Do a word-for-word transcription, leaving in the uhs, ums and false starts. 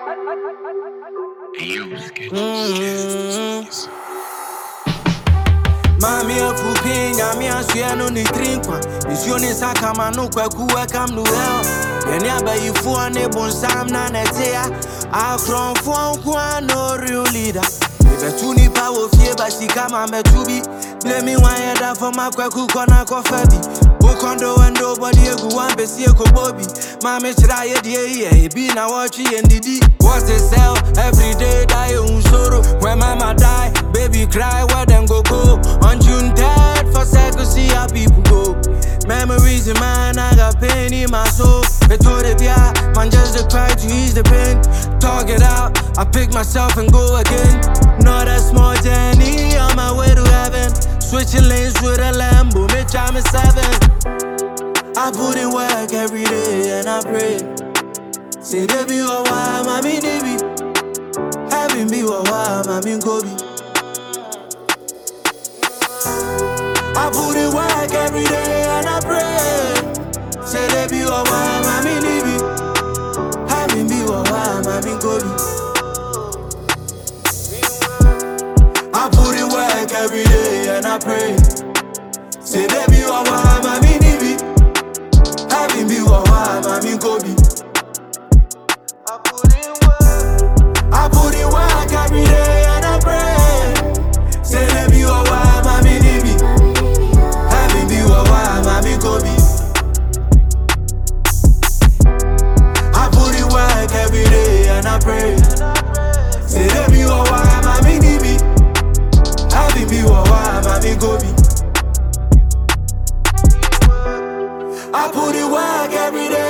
Mami a fupin, yami a sueno ni drinkwa. Isione sakama no kwaku welcome to hell. Yeni abayi fuwa ne bonsam na netea. Akron fuwa kwa no real leader. Ibe tuni pa wo fie ba sika ma me tubi. Blame me one head for my kwaku kona kofebi. Kondo and nobody egu one besi eko bobi. Mami try ye die ye be na watch ye ndidi. What's the sell every day die un soro. When mama die, baby cry where them go go. On June third for second see how people go. Memories in mine, I got pain in my soul. They told it yeah, man just to cry to ease the pain. Talk it out, I pick myself and go again. Not a small journey on my way to heaven. Switching lanes with a Lambo, bitch I'm a seven. I put in work every day and I pray. Say they be a while, mommy they be. Having be a while, mommy Kobe. I put in work every day and I pray. Say they be a while, mommy they be. Having be a while, mommy Kobe. I put in work every day and I pray. Say they be a while, mommy they be. Having be a while, mommy Kobe. I put in work. I put in work every day and I pray. Say they be a while, mommy they be. Having be a while, mommy Kobe. I put in work every day and I pray. Say they be a while, mommy they be. Having be a while, mommy Kobe. I put in work every day.